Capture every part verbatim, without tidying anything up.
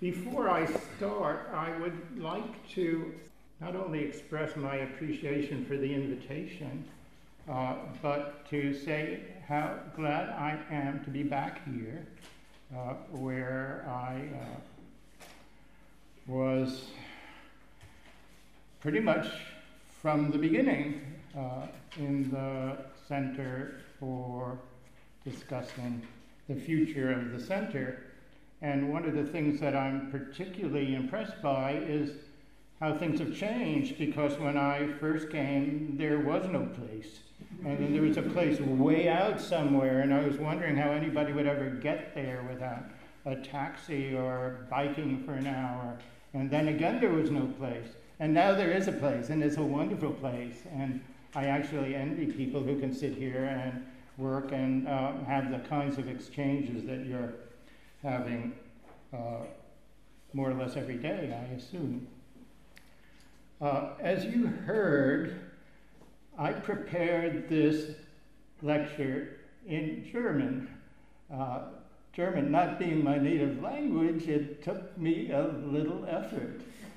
Before I start, I would like to not only express my appreciation for the invitation, uh, but to say how glad I am to be back here, uh, where I uh, was pretty much from the beginning uh, in the Center for discussing the future of the center. And one of the things that I'm particularly impressed by is how things have changed, because when I first came, there was no place. And then there was a place way out somewhere, and I was wondering how anybody would ever get there without a taxi or biking for an hour. And then again, there was no place. And now there is a place, and it's a wonderful place. And I actually envy people who can sit here and work and uh, have the kinds of exchanges that you're having uh, more or less every day, I assume. Uh, as you heard, I prepared this lecture in German. Uh, German not being my native language, it took me a little effort.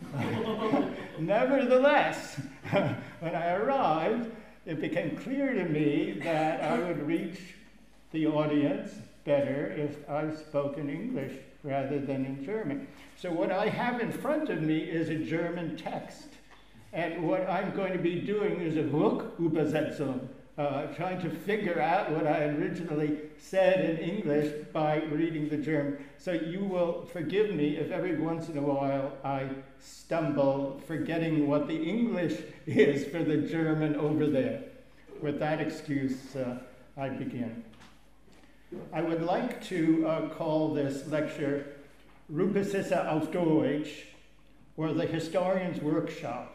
Nevertheless, when I arrived, it became clear to me that I would reach the audience better if I spoke in English rather than in German. So what I have in front of me is a German text. And what I'm going to be doing is a Rückübersetzung, uh, trying to figure out what I originally said in English by reading the German. So you will forgive me if every once in a while I stumble, forgetting what the English is for the German over there. With that excuse, uh, I begin. I would like to uh, call this lecture Rupice auf Deutsch, or the Historian's Workshop.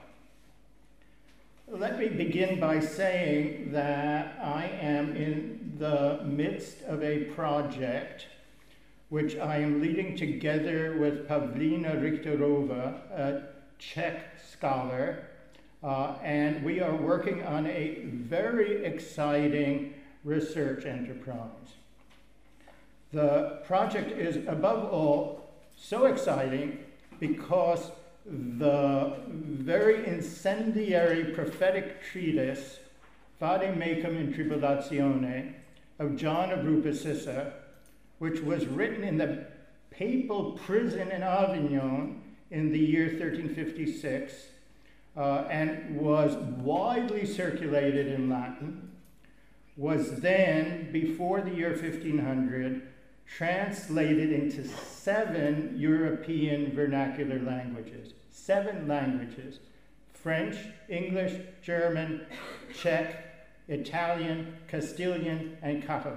Let me begin by saying that I am in the midst of a project which I am leading together with Pavlina Richterova, a Czech scholar, uh, and we are working on a very exciting research enterprise. The project is, above all, so exciting because the very incendiary prophetic treatise, Vade Mecum in Tribulatione, of John of Rupecissa, which was written in the papal prison in Avignon in the year thirteen fifty-six, uh, and was widely circulated in Latin, was then, before the year fifteen hundred, translated into seven European vernacular languages. Seven languages: French, English, German, Czech, Italian, Castilian, and Catalan.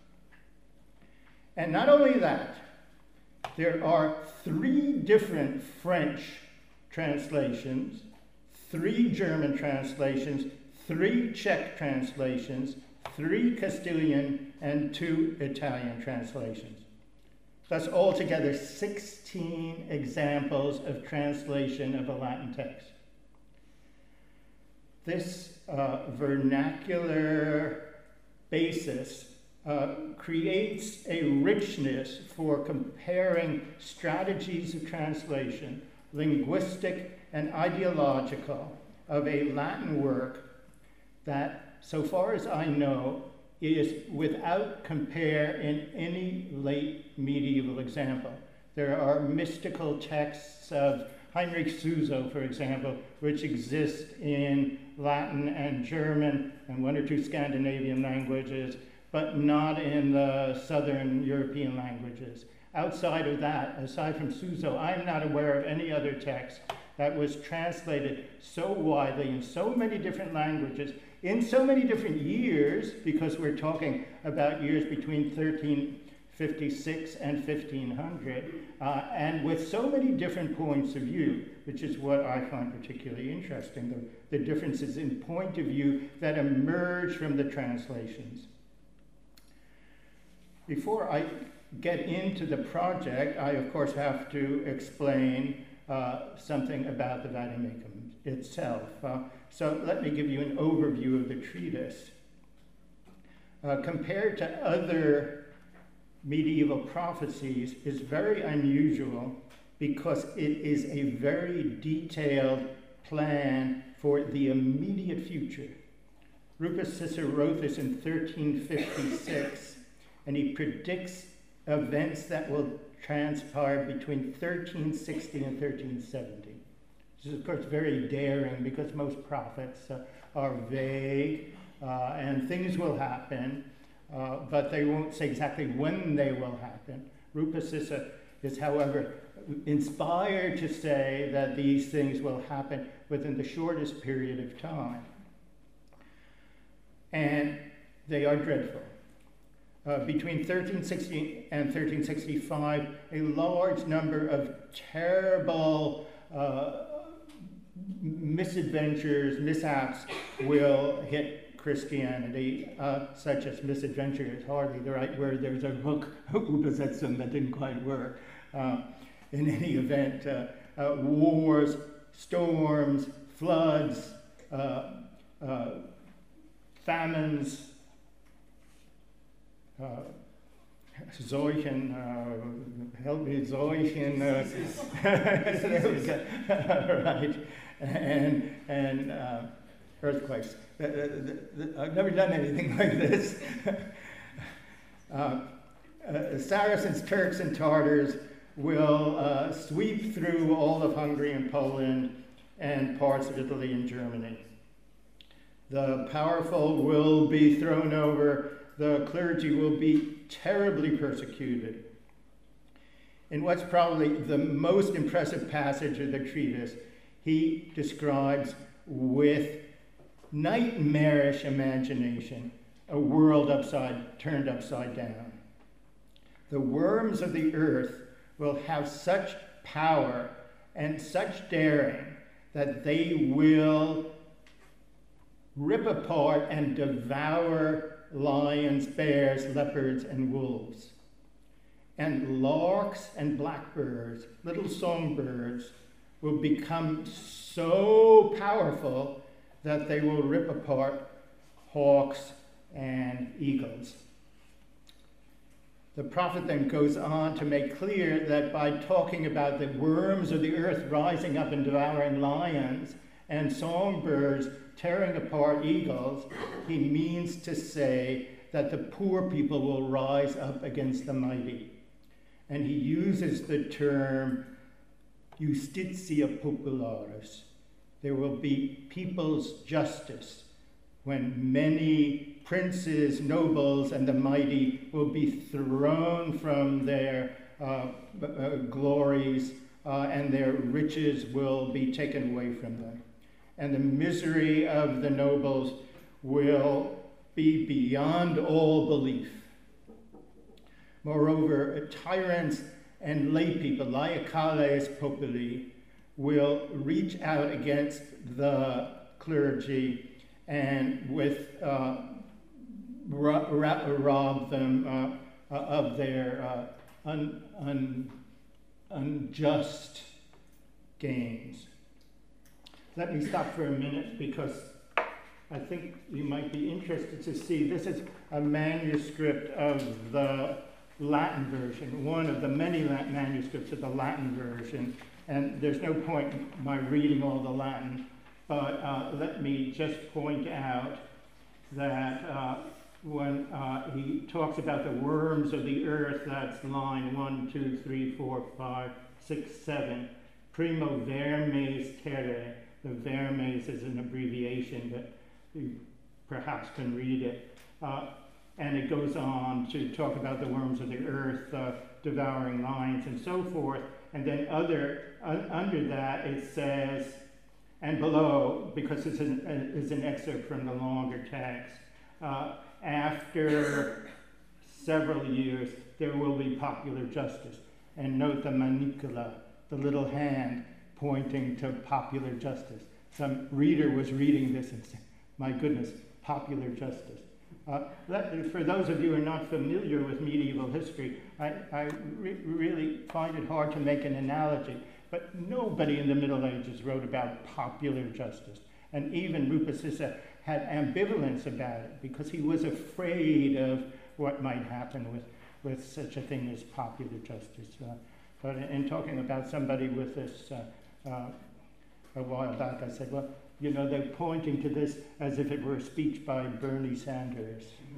And not only that, there are three different French translations, three German translations, three Czech translations, three Castilian, and two Italian translations. Thus, altogether, sixteen examples of translation of a Latin text. This uh, vernacular basis uh, creates a richness for comparing strategies of translation, linguistic and ideological, of a Latin work that, so far as I know, is without compare in any late medieval example. There are mystical texts of Heinrich Suso, for example, which exist in Latin and German and one or two Scandinavian languages, but not in the southern European languages. Outside of that, aside from Suso, I'm not aware of any other text that was translated so widely in so many different languages, in so many different years, because we're talking about years between thirteen fifty-six and fifteen hundred, uh, and with so many different points of view, which is what I find particularly interesting, the, the differences in point of view that emerge from the translations. Before I get into the project, I of course have to explain uh, something about the Vade Mecum itself. Uh, so let me give you an overview of the treatise. Uh, compared to other medieval prophecies, is very unusual because it is a very detailed plan for the immediate future. Rupasissa wrote this in thirteen fifty-six, and he predicts events that will transpire between thirteen sixty and thirteen seventy. This is, of course, very daring because most prophets uh, are vague, uh, and things will happen, uh, but they won't say exactly when they will happen. Rupasissa is, however, inspired to say that these things will happen within the shortest period of time. And they are dreadful. Uh, between thirteen sixty and thirteen sixty-five, a large number of terrible uh, misadventures, mishaps will hit Christianity, uh, such as misadventure is hardly the right word. There's a hook, Übersetzung, that didn't quite work. Uh, in any event, uh, uh, wars, storms, floods, uh, uh, famines, uh, Seuchen, uh, help me, Seuchen, uh, right, and, and uh, earthquakes. Uh, the, the, I've never done anything like this. uh, uh, Saracens, Turks, and Tartars will uh, sweep through all of Hungary and Poland and parts of Italy and Germany. The powerful will be thrown over. The clergy will be terribly persecuted. In what's probably the most impressive passage of the treatise, he describes with nightmarish imagination a world upside, turned upside down. The worms of the earth will have such power and such daring that they will rip apart and devour lions, bears, leopards, and wolves. And larks and blackbirds, little songbirds, will become so powerful that they will rip apart hawks and eagles. The prophet then goes on to make clear that by talking about the worms of the earth rising up and devouring lions and songbirds tearing apart eagles, he means to say that the poor people will rise up against the mighty. And he uses the term justitia popularis. There will be people's justice when many princes, nobles, and the mighty will be thrown from their uh, uh, glories, uh, and their riches will be taken away from them. And the misery of the nobles will be beyond all belief. Moreover, tyrants and lay people, laicales populi, will reach out against the clergy and with uh, rob, rob them uh, uh, of their uh, un, un, unjust gains. Let me stop for a minute because I think you might be interested to see. This is a manuscript of the Latin version, one of the many Latin manuscripts of the Latin version. And there's no point in my reading all the Latin, but uh, let me just point out that uh, when uh, he talks about the worms of the earth, that's line one, two, three, four, five, six, seven. Primo vermes terre. The vermes is an abbreviation, but you perhaps can read it. Uh, and it goes on to talk about the worms of the earth, uh, devouring lions, and so forth. And then other, uh, under that it says, and below, because it's an, uh, it's an excerpt from the longer text, uh, after several years, there will be popular justice. And note the manicula, the little hand pointing to popular justice. Some reader was reading this and said, my goodness, popular justice. Uh, let, for those of you who are not familiar with medieval history, I, I re really find it hard to make an analogy, but nobody in the Middle Ages wrote about popular justice. And even Rupasissa had ambivalence about it because he was afraid of what might happen with, with such a thing as popular justice. Uh, But in, in talking about somebody with this uh, uh, a while back, I said, well, you know, they're pointing to this as if it were a speech by Bernie Sanders.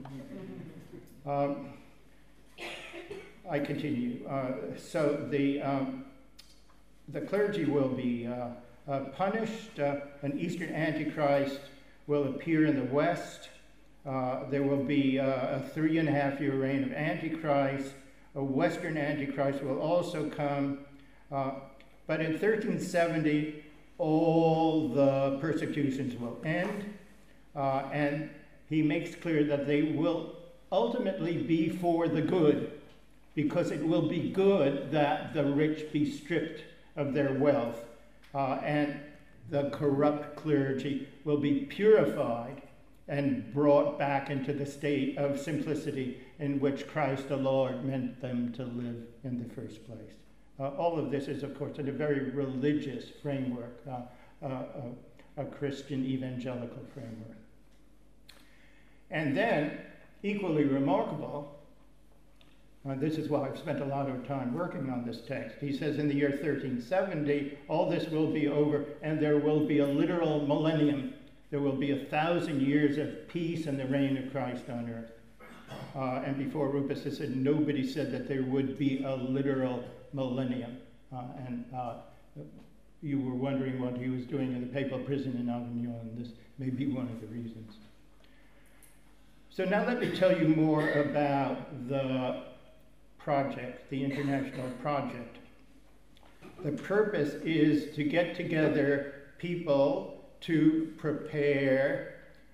um, I continue. Uh, so the, um, the clergy will be uh, uh, punished. Uh, an Eastern Antichrist will appear in the West. Uh, there will be uh, a three and a half year reign of Antichrist. A Western Antichrist will also come. Uh, but in thirteen seventy, all the persecutions will end. Uh, and he makes clear that they will ultimately be for the good, because it will be good that the rich be stripped of their wealth, uh, and the corrupt clergy will be purified and brought back into the state of simplicity in which Christ the Lord meant them to live in the first place. Uh, all of this is, of course, in a very religious framework, uh, uh, a, a Christian evangelical framework. And then, equally remarkable, Uh, this is why I've spent a lot of time working on this text. He says in the year thirteen seventy, all this will be over and there will be a literal millennium. There will be a thousand years of peace and the reign of Christ on earth. Uh, and before Rupus has said, nobody said that there would be a literal millennium. Uh, and uh, you were wondering what he was doing in the papal prison in Avignon, and this may be one of the reasons. So now let me tell you more about the project, the international project. The purpose is to get together people to prepare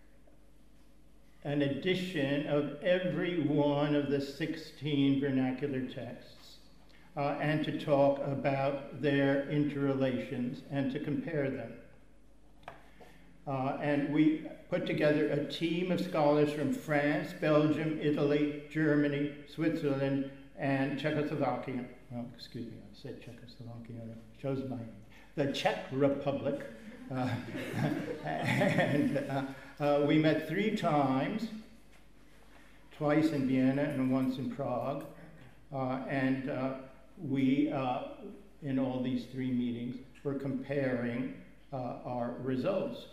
an edition of every one of the sixteen vernacular texts, uh, and to talk about their interrelations and to compare them. Uh, and we put together a team of scholars from France, Belgium, Italy, Germany, Switzerland, and Czechoslovakia. Oh, excuse me, I said Czechoslovakia. It shows my the Czech Republic. Uh, and uh, uh, we met three times, twice in Vienna and once in Prague. Uh, and uh, we, uh, in all these three meetings, were comparing uh, our results.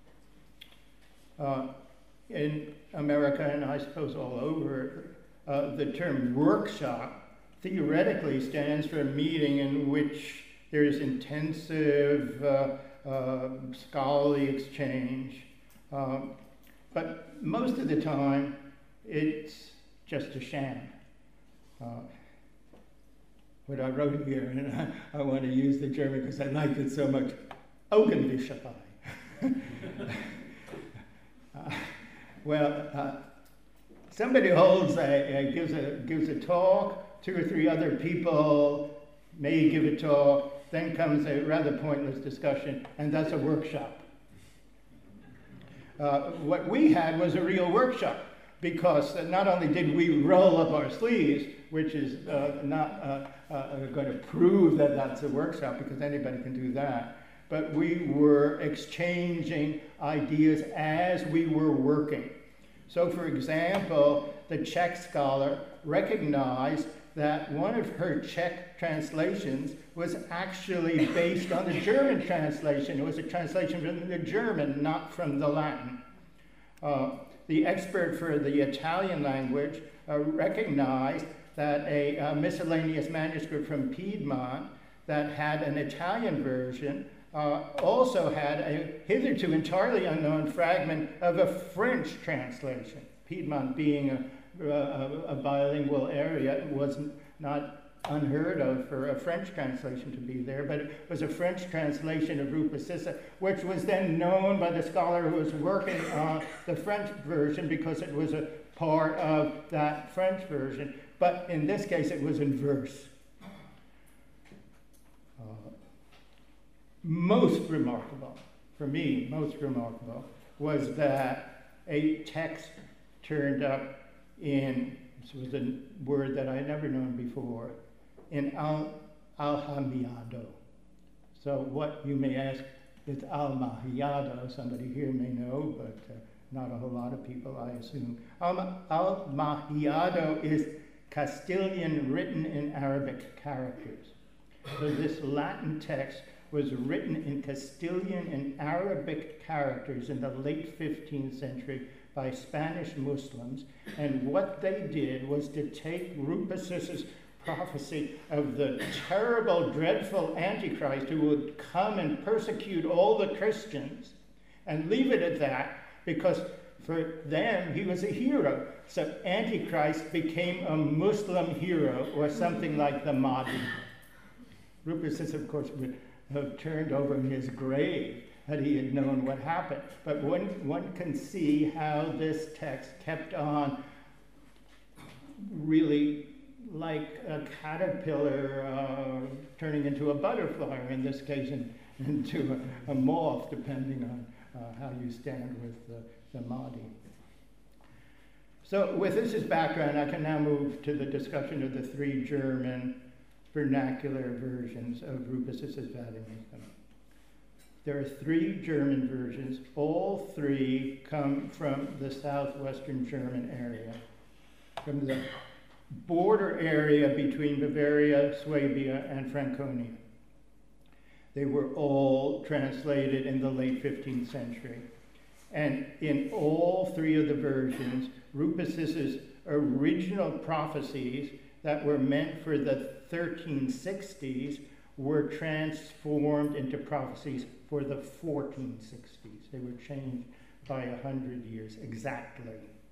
Uh, in America, and I suppose all over, uh, the term workshop theoretically stands for a meeting in which there is intensive uh, uh, scholarly exchange. Um, but most of the time, it's just a sham. Uh, what I wrote here, and I, I want to use the German because I like it so much, Augenwischerei. Uh, well, uh, somebody holds a, a gives a gives a talk. Two or three other people may give a talk. Then comes a rather pointless discussion, and that's a workshop. Uh, what we had was a real workshop, because not only did we roll up our sleeves, which is uh, not uh, uh, going to prove that that's a workshop, because anybody can do that. But we were exchanging ideas as we were working. So, for example, the Czech scholar recognized that one of her Czech translations was actually based on the German translation. It was a translation from the German, not from the Latin. Uh, the expert for the Italian language uh, recognized that a, a miscellaneous manuscript from Piedmont that had an Italian version Uh, also had a hitherto entirely unknown fragment of a French translation. Piedmont being a, a, a bilingual area, it was not unheard of for a French translation to be there, but it was a French translation of Rupasissa, which was then known by the scholar who was working on the French version because it was a part of that French version. But in this case, it was in verse. Most remarkable, for me, most remarkable, was that a text turned up in, this was a word that I had never known before, in Al Alhamiyado. So what you may ask is Almahiyado, somebody here may know, but uh, not a whole lot of people, I assume. Almahiyado is Castilian written in Arabic characters. So this Latin text was written in Castilian and Arabic characters in the late fifteenth century by Spanish Muslims, and what they did was to take Rupessus's prophecy of the terrible, dreadful Antichrist who would come and persecute all the Christians, and leave it at that, because for them he was a hero. So Antichrist became a Muslim hero, or something like the Mahdi. Rupessus, of course, would have turned over in his grave had he had known what happened. But one, one can see how this text kept on really like a caterpillar uh, turning into a butterfly, or in this case in, into a, a moth, depending on uh, how you stand with the, the Mahdi. So with this as background, I can now move to the discussion of the three German vernacular versions of Rupessus's Vatinism. There are three German versions. All three come from the southwestern German area, from the border area between Bavaria, Swabia, and Franconia. They were all translated in the late fifteenth century. And in all three of the versions, Rupessus's original prophecies that were meant for the thirteen sixties were transformed into prophecies for the fourteen sixties. They were changed by a hundred years exactly.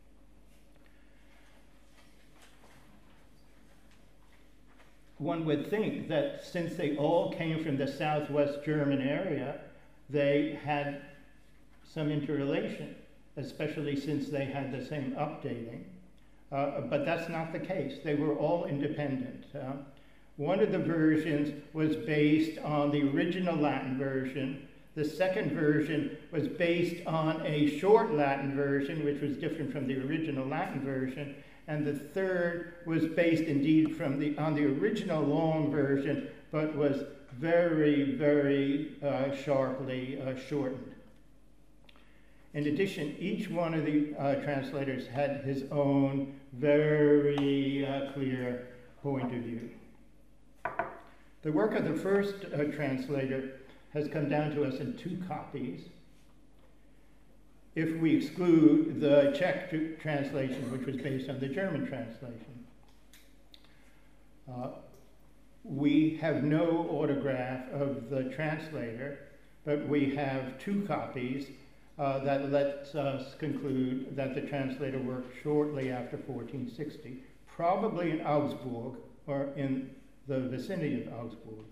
One would think that since they all came from the southwest German area, they had some interrelation, especially since they had the same updating. Uh, but that's not the case. They were all independent. Uh, one of the versions was based on the original Latin version. The second version was based on a short Latin version, which was different from the original Latin version. And the third was based indeed from the, on the original long version, but was very, very uh, sharply uh, shortened. In addition, each one of the uh, translators had his own very uh, clear point of view. The work of the first uh, translator has come down to us in two copies. If we exclude the Czech translation, which was based on the German translation. Uh, we have no autograph of the translator, but we have two copies uh, that lets us conclude that the translator worked shortly after fourteen sixty, probably in Augsburg or in the vicinity of Augsburg.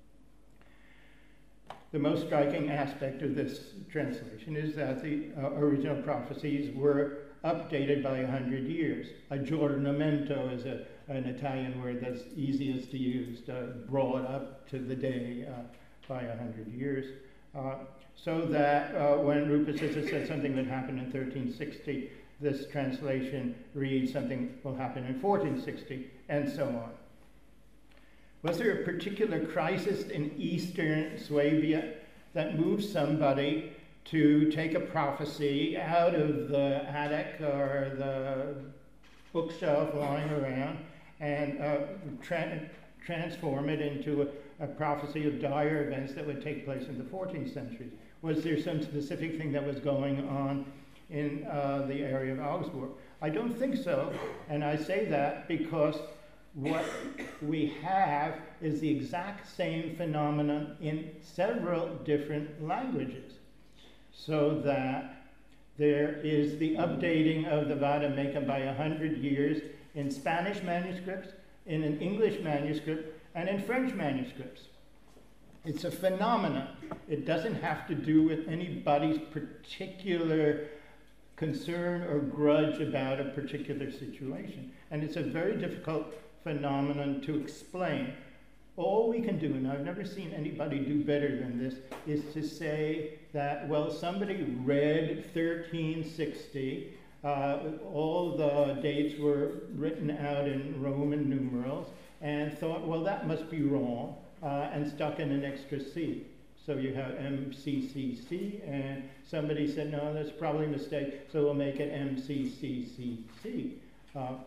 The most striking aspect of this translation is that the uh, original prophecies were updated by a hundred years. Aggiornamento is a, an Italian word that's easiest to use, uh, brought up to the day uh, by a hundred years. Uh, so that uh, when Rupessus said something that happened in thirteen sixty, this translation reads something will happen in fourteen sixty, and so on. Was there a particular crisis in eastern Swabia that moved somebody to take a prophecy out of the attic or the bookshelf lying around and uh, tra transform it into a, a prophecy of dire events that would take place in the fourteenth century? Was there some specific thing that was going on in uh, the area of Augsburg? I don't think so, and I say that because what we have is the exact same phenomenon in several different languages. So that there is the updating of the Vada Mecum by a hundred years in Spanish manuscripts, in an English manuscript, and in French manuscripts. It's a phenomenon. It doesn't have to do with anybody's particular concern or grudge about a particular situation. And it's a very difficult phenomenon to explain. All we can do, and I've never seen anybody do better than this, is to say that, well, somebody read thirteen sixty, uh, all the dates were written out in Roman numerals, and thought, well, that must be wrong, uh, and stuck in an extra C. So you have M C C C, and somebody said, no, that's probably a mistake, so we'll make it M C C C C. Uh,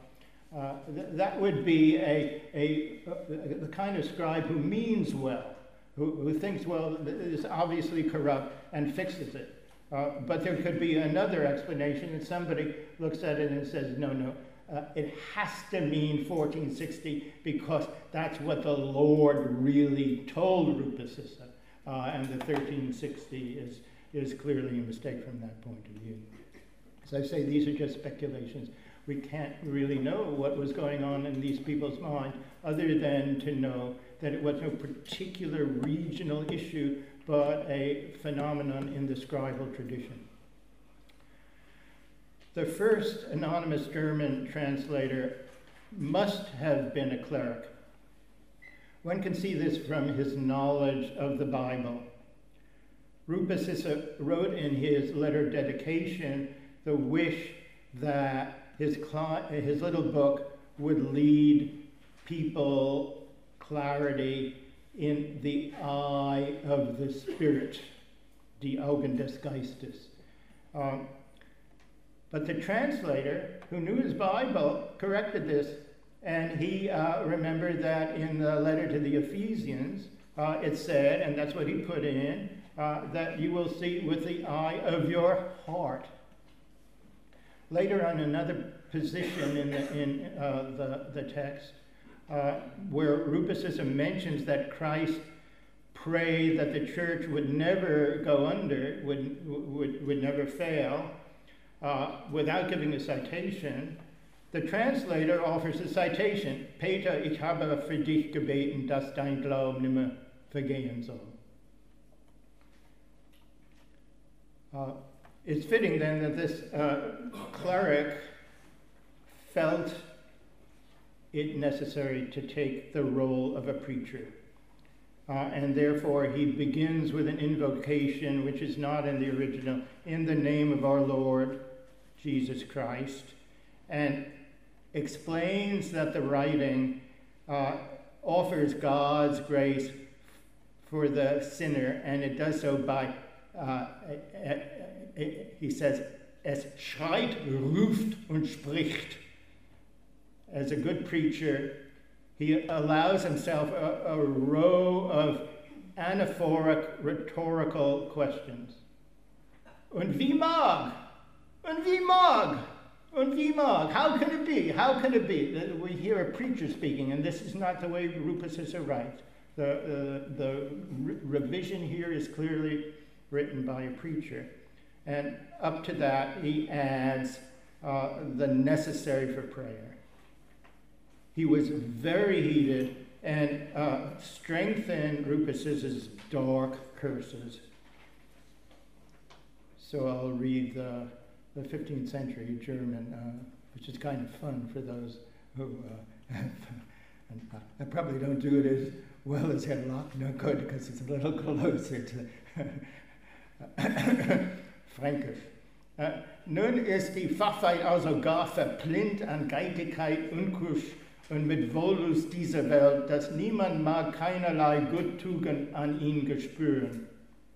Uh, th that would be a, a, a, the kind of scribe who means well, who, who thinks, well, is obviously corrupt and fixes it. Uh, but there could be another explanation, and somebody looks at it and says, no, no, uh, it has to mean fourteen sixty because that's what the Lord really told Rupesissa, uh, and the thirteen sixty is, is clearly a mistake from that point of view. As I say, these are just speculations. We can't really know what was going on in these people's minds other than to know that it was no particular regional issue, but a phenomenon in the scribal tradition. The first anonymous German translator must have been a cleric. One can see this from his knowledge of the Bible. Rupesissa wrote in his letter dedication the wish that his, his little book would lead people clarity in the eye of the Spirit, die Augen des Geistes. Um, but the translator, who knew his Bible, corrected this, and he uh, remembered that in the letter to the Ephesians, uh, it said, and that's what he put in, uh, that you will see with the eye of your heart. Later on, another position in the, in, uh, the, the text, uh, where Rupesissa mentions that Christ prayed that the church would never go under, would, would, would never fail, uh, without giving a citation, the translator offers a citation, Peter, ich habe für dich gebeten, dass dein Glauben nimmer vergehen soll. Uh, It's fitting then that this uh, cleric felt it necessary to take the role of a preacher. Uh, and therefore he begins with an invocation which is not in the original, in the name of our Lord Jesus Christ, and explains that the writing uh, offers God's grace for the sinner, and it does so by uh, he says, es schreit, ruft und spricht. As a good preacher, he allows himself a, a row of anaphoric rhetorical questions. Und wie mag? Und wie mag? Und wie mag? How can it be? How can it be? We hear a preacher speaking, and this is not the way Rupesissa writes. The, uh, the re revision here is clearly written by a preacher. And up to that, he adds uh, the necessary for prayer. He was very heated and uh, strengthened Rupesissa's dark curses. So I'll read the, the fifteenth century German, uh, which is kind of fun for those who, uh, and I probably don't do it as well as Herr Lochner could because it's a little closer to Fränkisch. Uh, nun ist die Fachwelt also gar verplinnt an Geitigkeit, Unkusch und mit Wollust dieser Welt, dass niemand mag keinerlei Guttugend an ihn gespüren.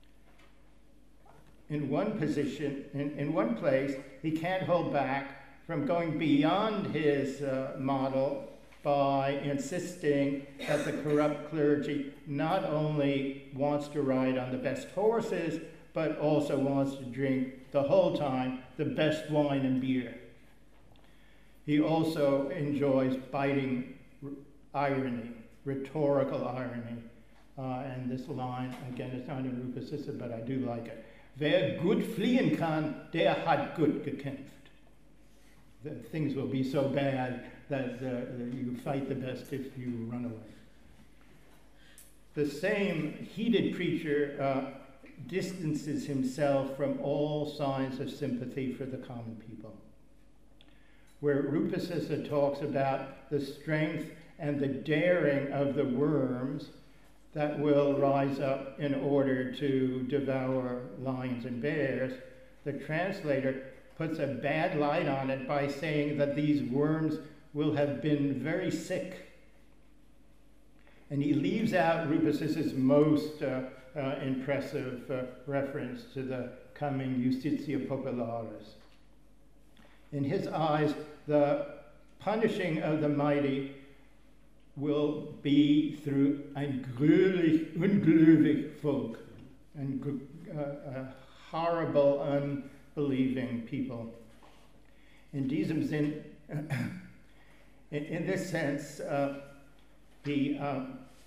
In one position, in, in one place, he can't hold back from going beyond his uh, model by insisting that the corrupt clergy not only wants to ride on the best horses, but also wants to drink the whole time the best wine and beer. He also enjoys biting irony, rhetorical irony. Uh, and this line, again, it's not in Rupesissa, but I do like it. Wer gut fliehen kann, der hat gut gekämpft. The things will be so bad that uh, you fight the best if you run away. The same heated preacher uh, distances himself from all signs of sympathy for the common people. Where Rupesissa talks about the strength and the daring of the worms that will rise up in order to devour lions and bears, the translator puts a bad light on it by saying that these worms will have been very sick. And he leaves out Rupesissa's most uh, uh, impressive uh, reference to the coming Justitia Popularis. In his eyes, the punishing of the mighty will be through ein gröhlich, ungläubig Volk, and uh, a horrible, unbelieving people. In diesem Sinn, in, in this sense, uh, the uh,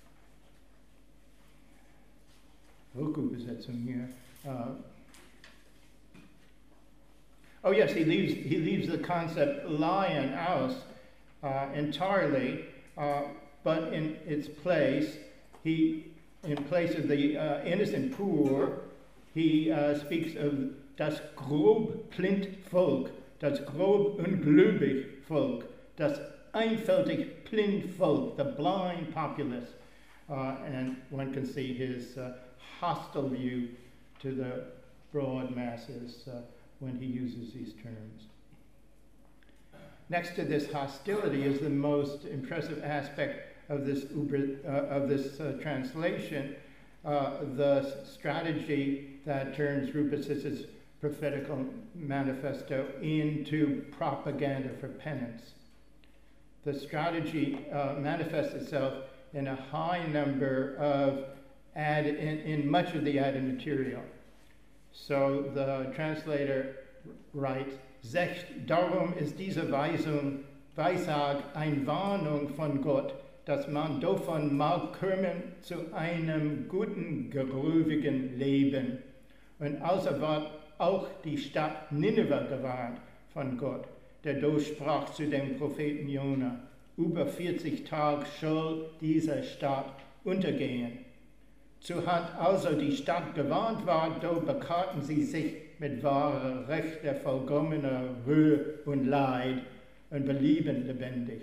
Rückübersetzung here. Uh, oh yes, he leaves he leaves the concept lion aus uh, entirely, uh, but in its place, he in place of the uh, innocent poor, he uh, speaks of das grob blind Volk, das grob ungläubig Volk, das einfältig blind Volk, the blind populace, uh, and one can see his uh, hostile view to the broad masses uh, when he uses these terms. Next to this hostility is the most impressive aspect of this Uber, uh, of this uh, translation, uh, the strategy that turns Rupasis's prophetical manifesto into propaganda for penance. The strategy uh, manifests itself in a high number of add in, in much of the added material. So the translator writes, Secht, darum ist diese Weisung, Weissag, eine Warnung von Gott, dass man davon mag kommen zu einem guten, geruhigen Leben. Und außer wird auch die Stadt Nineveh gewarnt von Gott, der durchsprach zu dem Propheten Jona, über vierzig Tage soll diese Stadt untergehen. So hat also die Stadt gewarnt war, da bekarten sie sich mit wahrer, rechter, vollkommener Ruhe und Leid und belieben lebendig.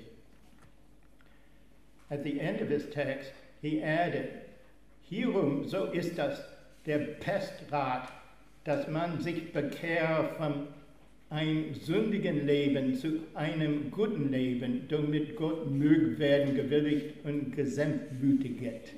At the end of his text, he added, hierum, so ist das der Pestrat, dass man sich bekehrt von einem sündigen Leben zu einem guten Leben, damit Gott möge werden gewilligt und gesanftmütiget.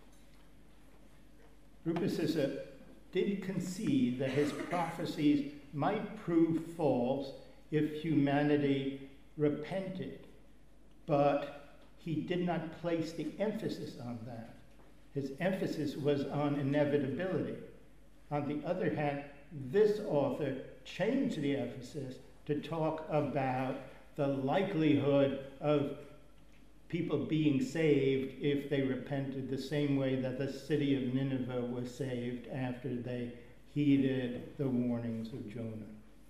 Rupasissa did concede that his prophecies might prove false if humanity repented, but he did not place the emphasis on that. His emphasis was on inevitability. On the other hand, this author changed the emphasis to talk about the likelihood of people being saved if they repented, the same way that the city of Nineveh was saved after they heeded the warnings of Jonah.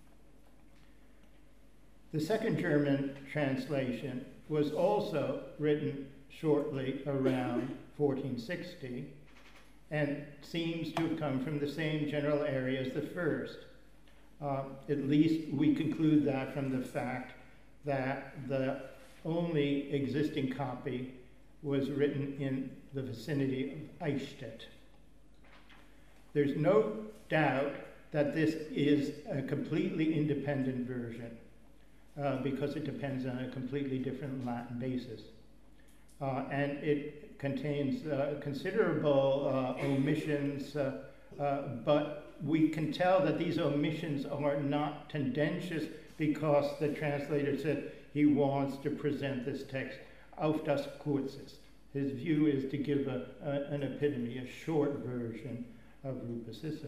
The second German translation was also written shortly around fourteen sixty and seems to have come from the same general area as the first. Uh, at least we conclude that from the fact that the only existing copy was written in the vicinity of Eichstätt. There's no doubt that this is a completely independent version uh, because it depends on a completely different Latin basis. Uh, and it contains uh, considerable uh, omissions, uh, uh, but we can tell that these omissions are not tendentious because the translator said he wants to present this text auf das Kurzest. His view is to give a, a, an epitome, a short version of Rupasissa.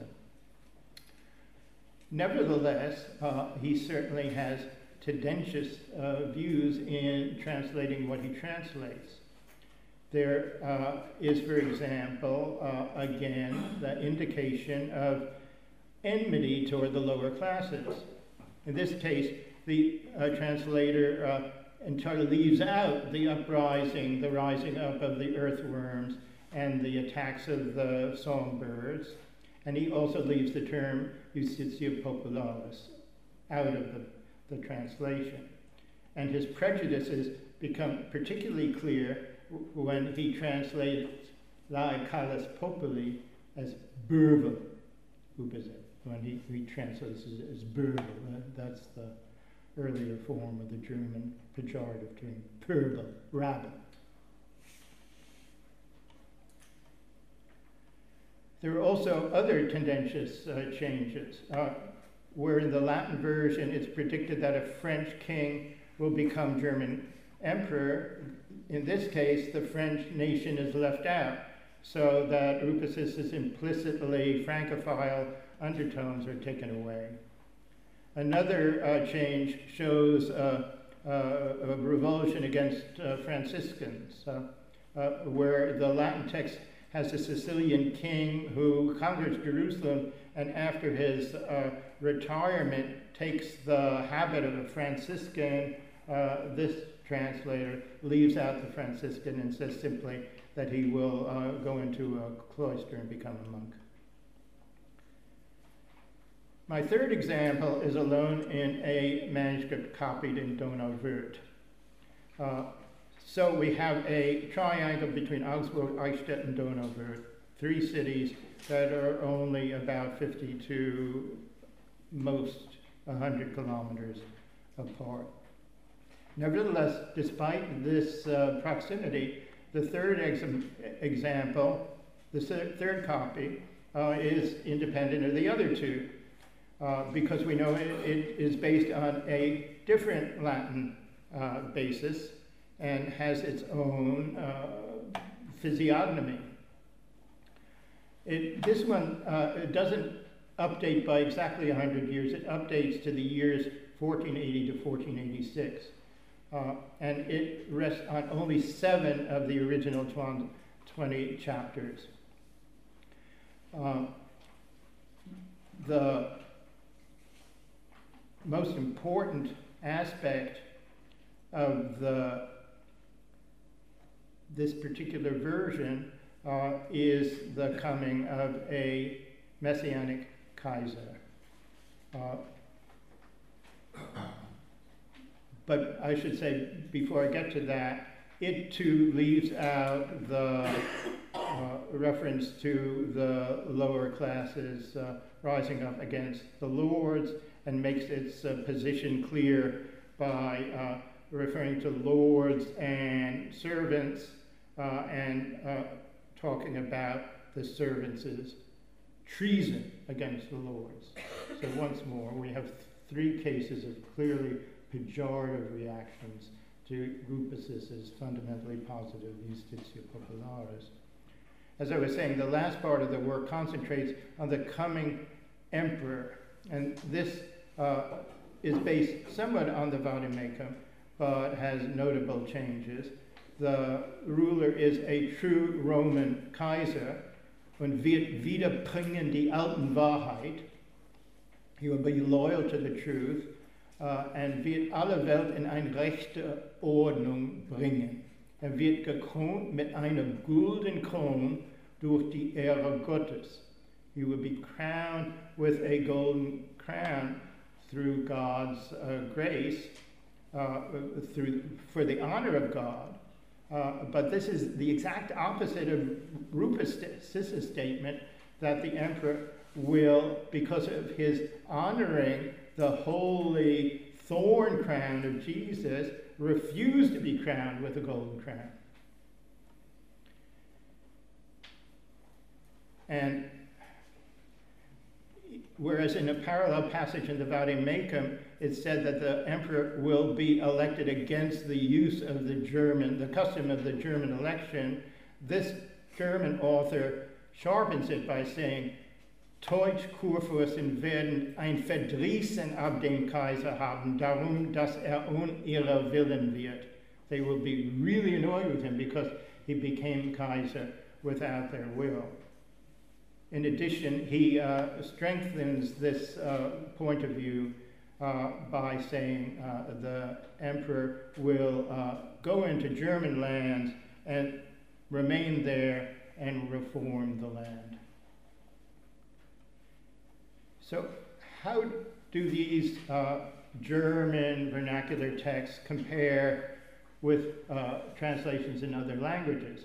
Nevertheless, uh, he certainly has tendentious uh, views in translating what he translates. There uh, is, for example, uh, again, the indication of enmity toward the lower classes. In this case, the uh, translator uh, entirely leaves out the uprising, the rising up of the earthworms and the attacks of the songbirds. And he also leaves the term Justitia Popularis out of the, the translation. And his prejudices become particularly clear when he translates Lae Calis Populi as Bürvel, when he, he translates it as Bürvel. That's the earlier form of the German pejorative term, Pöbel, rabble. There are also other tendentious uh, changes, uh, where in the Latin version it's predicted that a French king will become German emperor. In this case, the French nation is left out, so that Rupesis's implicitly Francophile undertones are taken away. Another uh, change shows uh, uh, a revulsion against uh, Franciscans, uh, uh, where the Latin text has a Sicilian king who conquers Jerusalem, and after his uh, retirement takes the habit of a Franciscan. Uh, this translator leaves out the Franciscan and says simply that he will uh, go into a cloister and become a monk. My third example is alone in a manuscript copied in Donauwörth. Uh, so we have a triangle between Augsburg, Eichstätt, and Donauwörth, three cities that are only about fifty to most one hundred kilometers apart. Nevertheless, despite this uh, proximity, the third ex example, the third copy, uh, is independent of the other two. Uh, because we know it, it is based on a different Latin uh, basis and has its own uh, physiognomy. It, this one uh, it doesn't update by exactly one hundred years. It updates to the years fourteen eighty to fourteen eighty-six. Uh, and it rests on only seven of the original twenty chapters. Uh, the most important aspect of the, this particular version uh, is the coming of a messianic Kaiser. Uh, but I should say, before I get to that, it too leaves out the uh, reference to the lower classes uh, rising up against the lords, and makes its uh, position clear by uh, referring to lords and servants uh, and uh, talking about the servants' treason against the lords. So once more, we have th three cases of clearly pejorative reactions to Rupesis's fundamentally positive Justitia Popularis. As I was saying, the last part of the work concentrates on the coming emperor, and this uh, is based somewhat on the Vademecum, but has notable changes. The ruler is a true Roman Kaiser und wird wiederbringen die alten Wahrheit. He will be loyal to the truth uh, and wird alle Welt in eine rechte Ordnung bringen. Er wird gekrönt mit einer goldenen Krone durch die Ehre Gottes. He will be crowned with a golden crown through God's uh, grace, uh, through, for the honor of God. Uh, but this is the exact opposite of Rupesis's statement that the emperor will, because of his honoring the holy thorn crown of Jesus, refuse to be crowned with a golden crown. And whereas in a parallel passage in the Vademecum, it said that the emperor will be elected against the use of the German, the custom of the German election, this German author sharpens it by saying, Deutsch Kurfürsten werden ein Verdrießen ab dem Kaiser haben, darum, dass er un ihrer Willen wird. They will be really annoyed with him because he became Kaiser without their will. In addition, he uh, strengthens this uh, point of view uh, by saying uh, the emperor will uh, go into German lands and remain there and reform the land. So how do these uh, German vernacular texts compare with uh, translations in other languages?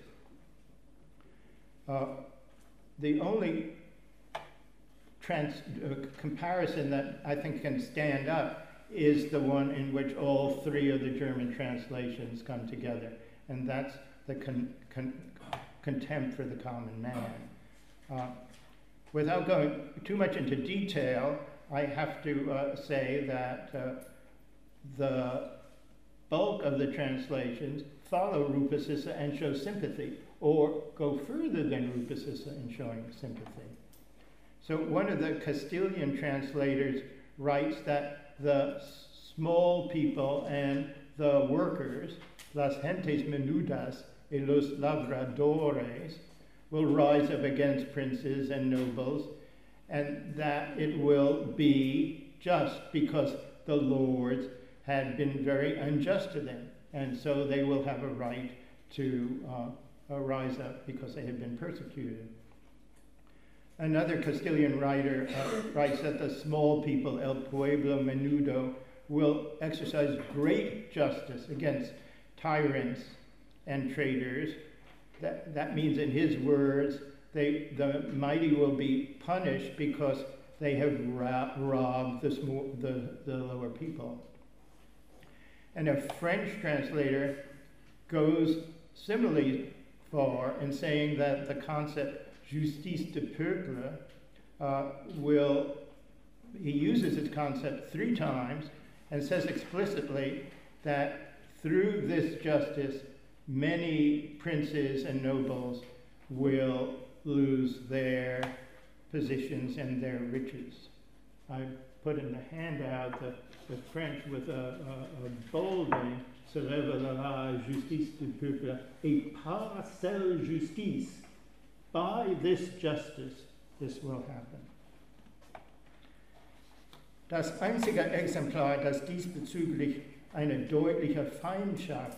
Uh, The only trans uh, comparison that I think can stand up is the one in which all three of the German translations come together, and that's the con con contempt for the common man. Uh, without going too much into detail, I have to uh, say that uh, the bulk of the translations follow Rupasissa and show sympathy, or go further than Rupasissa in showing sympathy. So one of the Castilian translators writes that the small people and the workers, las gentes menudas y los labradores, will rise up against princes and nobles, and that it will be just because the lords had been very unjust to them, and so they will have a right to uh, rise up because they had been persecuted. Another Castilian writer uh, writes that the small people, el pueblo menudo, will exercise great justice against tyrants and traitors. That, that means, in his words, they, the mighty will be punished because they have ra robbed the, small, the, the lower people. And a French translator goes similarly far in saying that the concept justice de peuple uh, will, he uses this concept three times and says explicitly that through this justice, many princes and nobles will lose their positions and their riches. I put in the handout the, the French with a, a, a bolding, se révélera justice du peuple, et par cette justice, by this justice, this will happen. Das einzige Exemplar, das diesbezüglich eine deutliche Feindschaft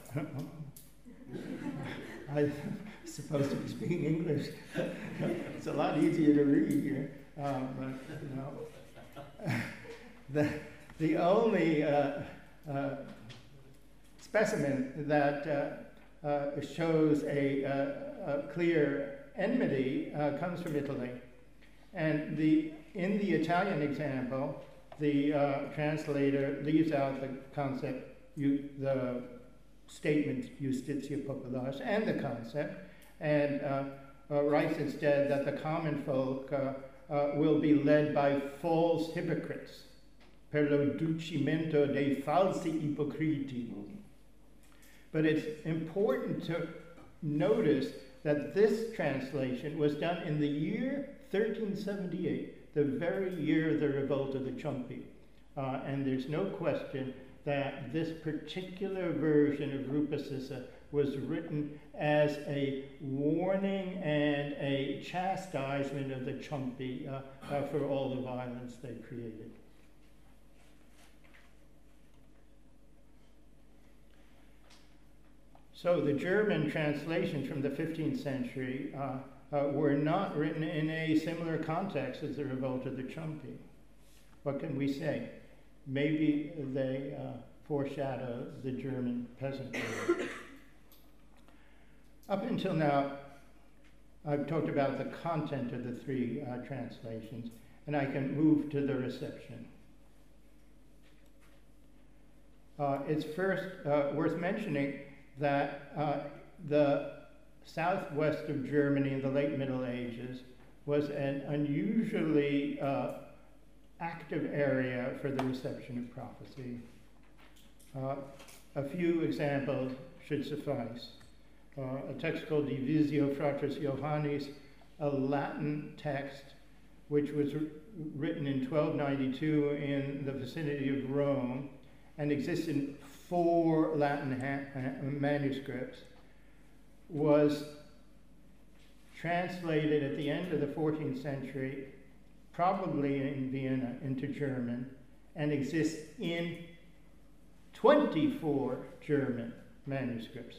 I'm supposed to be speaking English. It's a lot easier to read here. Um, but, you know, the, the only uh, uh, specimen that uh, uh, shows a, a, a clear enmity uh, comes from Italy. And the, in the Italian example, the uh, translator leaves out the concept, you, the statement Justitia Popularis and the concept, and uh, uh, writes instead that the common folk uh, uh, will be led by false hypocrites, per lo ducimento dei falsi ipocriti. But it's important to notice that this translation was done in the year thirteen seventy-eight, the very year of the revolt of the Ciompi. Uh, and there's no question that this particular version of Rupasissa was written as a warning and a chastisement of the Ciompi uh, uh, for all the violence they created. So the German translations from the fifteenth century uh, uh, were not written in a similar context as the revolt of the Ciompi. What can we say? Maybe they uh, foreshadow the German peasant war. Up until now, I've talked about the content of the three uh, translations, and I can move to the reception. Uh, it's first uh, worth mentioning that uh, the southwest of Germany in the late Middle Ages was an unusually uh, active area for the reception of prophecy. Uh, a few examples should suffice. Uh, a text called Divisio Fratris Johannis, a Latin text which was written in twelve ninety-two in the vicinity of Rome and exists in four Latin manuscripts, was translated at the end of the fourteenth century, probably in Vienna, into German, and exists in twenty-four German manuscripts.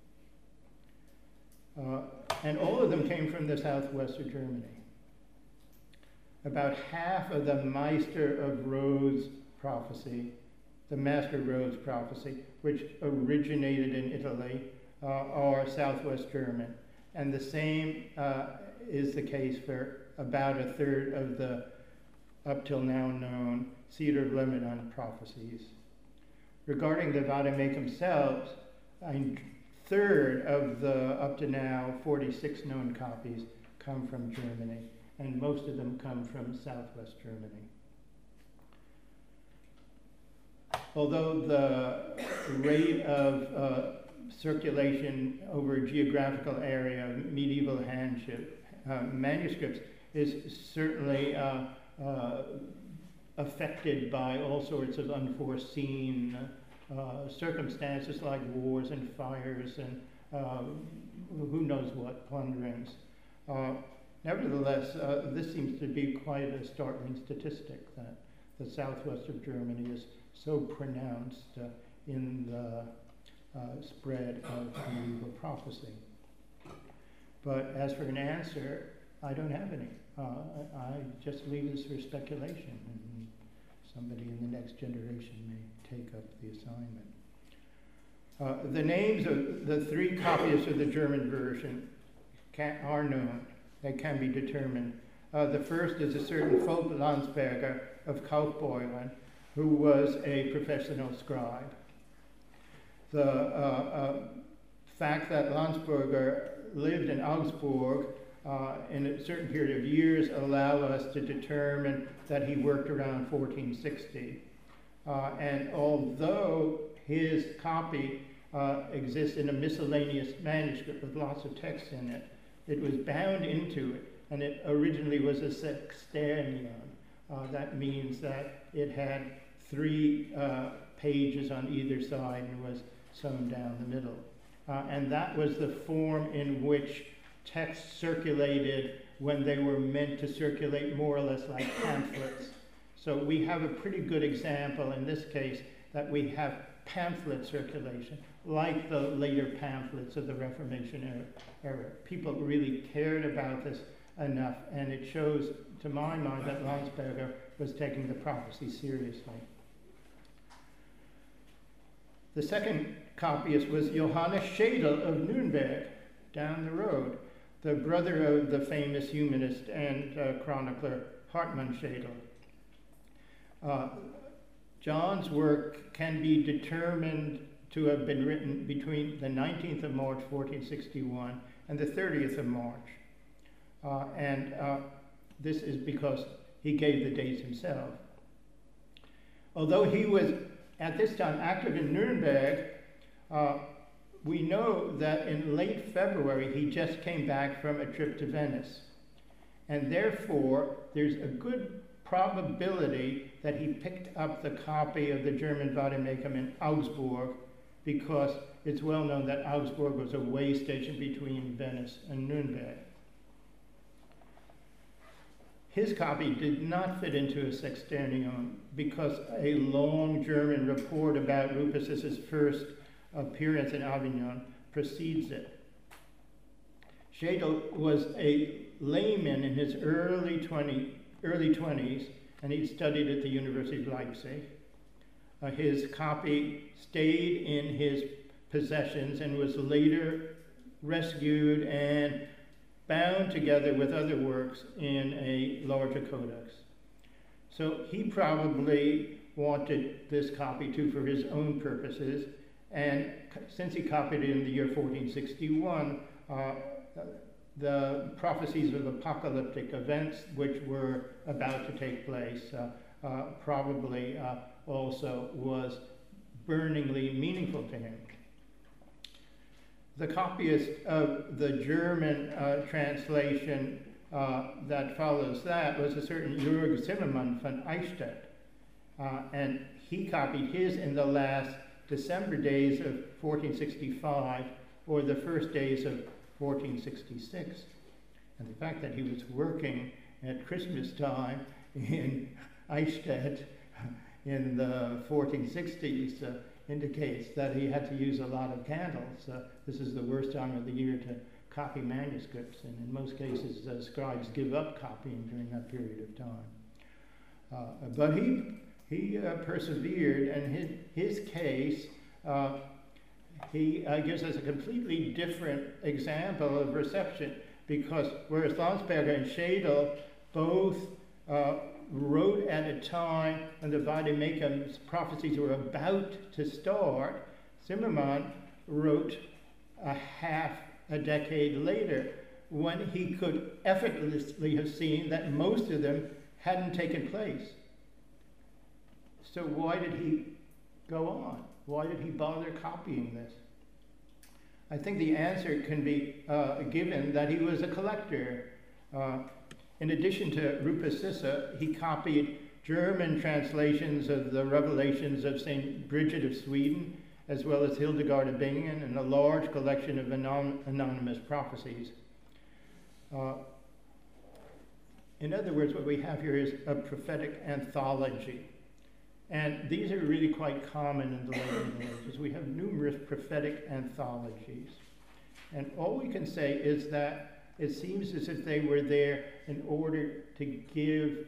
Uh, and all of them came from the southwest of Germany. About half of the Meister of Rhodes prophecy, the Master of Rhodes prophecy, which originated in Italy, uh, are southwest German. And the same uh, is the case for about a third of the up till now known Cedar of Lebanon prophecies. Regarding the Vademecum themselves, a third of the up to now forty-six known copies come from Germany, and most of them come from southwest Germany. although the rate of uh, circulation over a geographical area of medieval handship uh, manuscripts is certainly uh, uh, affected by all sorts of unforeseen uh, circumstances like wars and fires and uh, who knows what, plunderings. Uh, nevertheless, uh, this seems to be quite a startling statistic that the southwest of Germany is so pronounced uh, in the uh, spread of medieval prophecy. But as for an answer, I don't have any. Uh, I, I just leave this for speculation, and somebody in the next generation may take up the assignment. Uh, the names of the three copyists of the German version can, are known. They can be determined. Uh, the first is a certain Vogt Landsberger of Kaufbeuren, who was a professional scribe. The uh, uh, fact that Landsberger lived in Augsburg uh, in a certain period of years allow us to determine that he worked around fourteen sixty. Uh, and although his copy uh, exists in a miscellaneous manuscript with lots of text in it, it was bound into it, and it originally was a sexternion. Uh, that means that it had three uh, pages on either side and was sewn down the middle. Uh, and that was the form in which texts circulated when they were meant to circulate more or less like pamphlets. So we have a pretty good example in this case that we have pamphlet circulation, like the later pamphlets of the Reformation era. era. People really cared about this enough, and it shows, to my mind, that Landsberger was taking the prophecy seriously. The second copyist was Johannes Schedel of Nuremberg, down the road, the brother of the famous humanist and uh, chronicler Hartmann Schedel. Uh, John's work can be determined to have been written between the nineteenth of March, fourteen sixty-one, and the thirtieth of March. Uh, and uh, this is because he gave the dates himself. Although he was at this time active in Nuremberg, uh, we know that in late February he just came back from a trip to Venice. And therefore, there's a good probability that he picked up the copy of the German Vademecum in Augsburg, because it's well known that Augsburg was a way station between Venice and Nuremberg. His copy did not fit into a sexternion because a long German report about Rupes's first appearance in Avignon precedes it. Schedel was a layman in his early, twenty, early twenties, and he studied at the University of Leipzig. Uh, his copy stayed in his possessions and was later rescued and bound together with other works in a larger codex. So he probably wanted this copy too for his own purposes, and since he copied it in the year fourteen sixty-one, uh, the prophecies of apocalyptic events which were about to take place uh, uh, probably uh, also was burningly meaningful to him. The copyist of the German uh, translation uh, that follows that was a certain Jürg Zimmermann von Eichstätt. Uh, and he copied his in the last December days of fourteen sixty-five or the first days of fourteen sixty-six. And the fact that he was working at Christmas time in Eichstätt in the fourteen sixties uh, indicates that he had to use a lot of candles. Uh, this is the worst time of the year to copy manuscripts, and in most cases uh, scribes give up copying during that period of time. Uh, but he, he uh, persevered, and his, his case, uh, he uh, gives us a completely different example of reception, because whereas Landsberger and Schedel both uh, wrote at a time when the Vademecum's prophecies were about to start, Zimmermann wrote a half a decade later, when he could effortlessly have seen that most of them hadn't taken place. So why did he go on? Why did he bother copying this? I think the answer can be uh, given that he was a collector. Uh, in addition to Rupasissa, he copied German translations of the Revelations of Saint Bridget of Sweden, as well as Hildegard of Bingen, and a large collection of anon anonymous prophecies. Uh, in other words, what we have here is a prophetic anthology. And these are really quite common in the late Middle Ages. We have numerous prophetic anthologies. And all we can say is that it seems as if they were there in order to give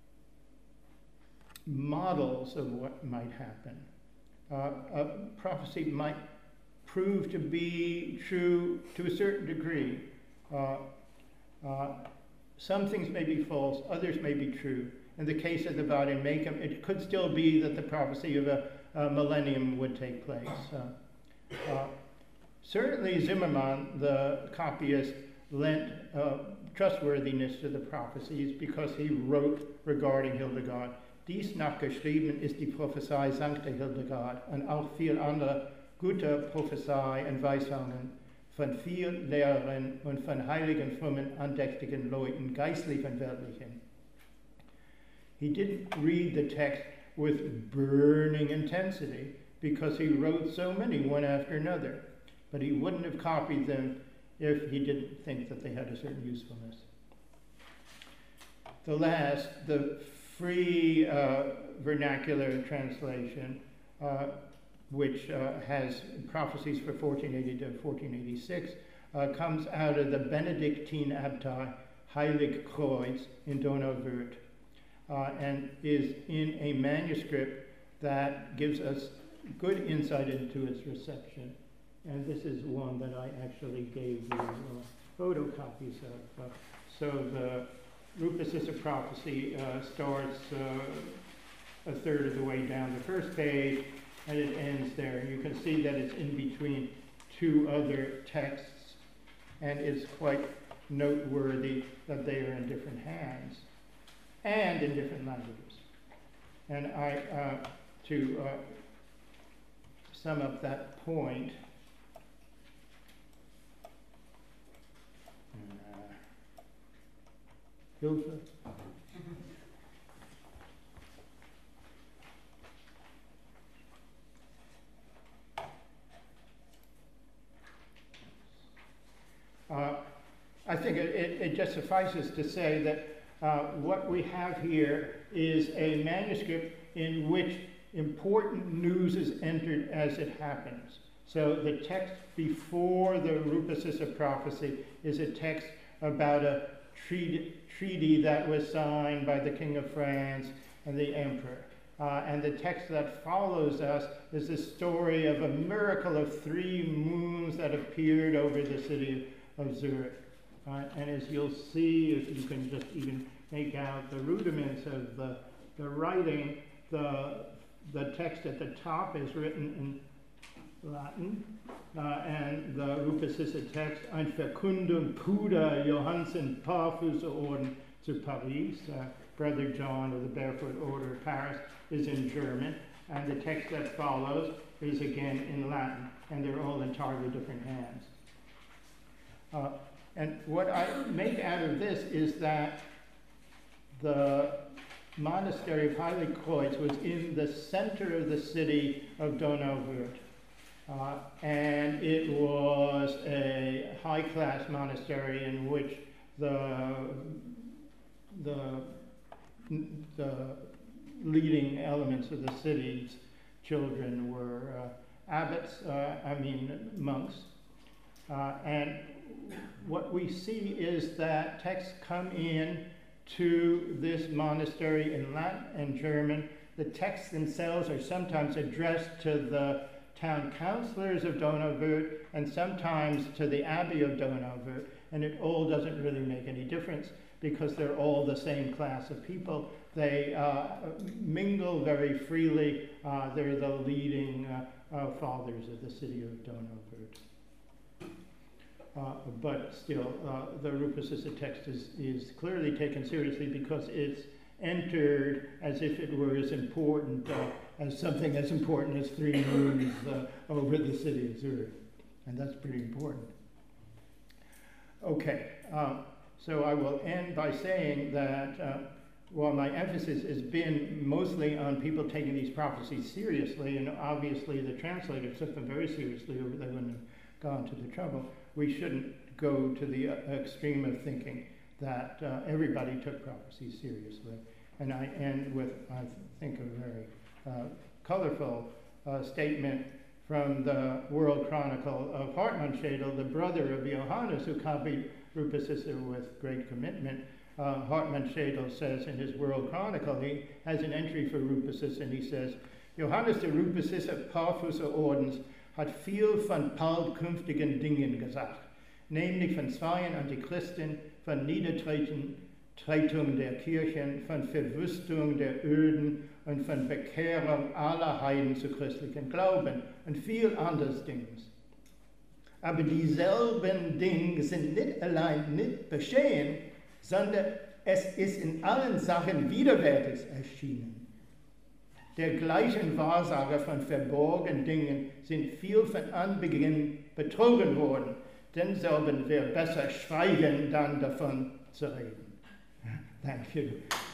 models of what might happen. Uh, a prophecy might prove to be true to a certain degree. Uh, uh, some things may be false, others may be true. In the case of the Vade Mecum, it could still be that the prophecy of a, a millennium would take place. Uh, uh, certainly Zimmermann, the copyist, lent uh, trustworthiness to the prophecies because he wrote regarding Hildegard. Dies nachgeschrieben ist die Prophezei Sancta Hildegard und auch viel andere gute Prophezei und Weisungen von viel Lehrern und von heiligen, frommen, andächtigen Leuten, geistlichen und weltlichen. He didn't read the text with burning intensity because he wrote so many one after another, but he wouldn't have copied them if he didn't think that they had a certain usefulness. The last, the free uh, vernacular translation, uh, which uh, has prophecies for fourteen eighty to fourteen eighty-six, uh, comes out of the Benedictine Abtei Heiligkreuz in Donauwörth, uh, and is in a manuscript that gives us good insight into its reception. And this is one that I actually gave you uh, photocopies of. Uh, so the Rupasissa prophecy uh, starts uh, a third of the way down the first page, and it ends there. And you can see that it's in between two other texts, and it's quite noteworthy that they are in different hands and in different languages. And I, uh, to uh, sum up that point, Hilfe. Uh, I think it, it, it just suffices to say that uh, what we have here is a manuscript in which important news is entered as it happens. So the text before the Rupasissa prophecy is a text about a treaty, treaty that was signed by the King of France and the Emperor. Uh, and the text that follows us is the story of a miracle of three moons that appeared over the city of Zurich. Uh, and as you'll see, if you can just even make out the rudiments of the, the writing, the, the text at the top is written in Latin, uh, and the Rupasissa text, Ein Verkundung Bruder Johansen Barfußerorden zu Paris, uh, Brother John of the Barefoot Order of Paris, is in German, and the text that follows is again in Latin, and they're all entirely different hands. Uh, and what I make out of this is that the monastery of Heiligkreuz was in the center of the city of Donauwörth. Uh, and it was a high-class monastery in which the, the, the leading elements of the city's children were uh, abbots, uh, I mean monks. Uh, and what we see is that texts come in to this monastery in Latin and German. The texts themselves are sometimes addressed to the town councillors of Donauwörth and sometimes to the Abbey of Donauwörth, and it all doesn't really make any difference because they're all the same class of people. They uh, mingle very freely. Uh, they're the leading uh, uh, fathers of the city of Donauwörth. Uh, but still, uh, the Rupasissa text is, is clearly taken seriously because it's entered as if it were as important uh, as something as important as three moons uh, over the city of Zurich. And that's pretty important. Okay, um, so I will end by saying that uh, while my emphasis has been mostly on people taking these prophecies seriously, and obviously the translators took them very seriously or they wouldn't have gone to the trouble, we shouldn't go to the uh, extreme of thinking that uh, everybody took prophecies seriously. And I end with, I think, a very uh, colorful uh, statement from the World Chronicle of Hartmann Schedel, the brother of Johannes, who copied Rupesissa with great commitment. Uh, Hartmann Schedel says in his World Chronicle, he has an entry for Rupesissa, and he says, Johannes de Rupesissa Parfuser Ordens hat viel von bald künftigen Dingen gesagt, nämlich von zweien Antichristen, von Niedertretung der Kirchen, von Verwüstung der Öden und von Bekehrung aller Heiden zu christlichen Glauben und viel anderes Dings. Aber dieselben Dinge sind nicht allein nicht geschehen, sondern es ist in allen Sachen widerwärtig erschienen. Dergleichen Wahrsager von verborgenen Dingen sind viel von Anbeginn betrogen worden, denselben wäre besser schweigen, dann davon zu reden. Thank you.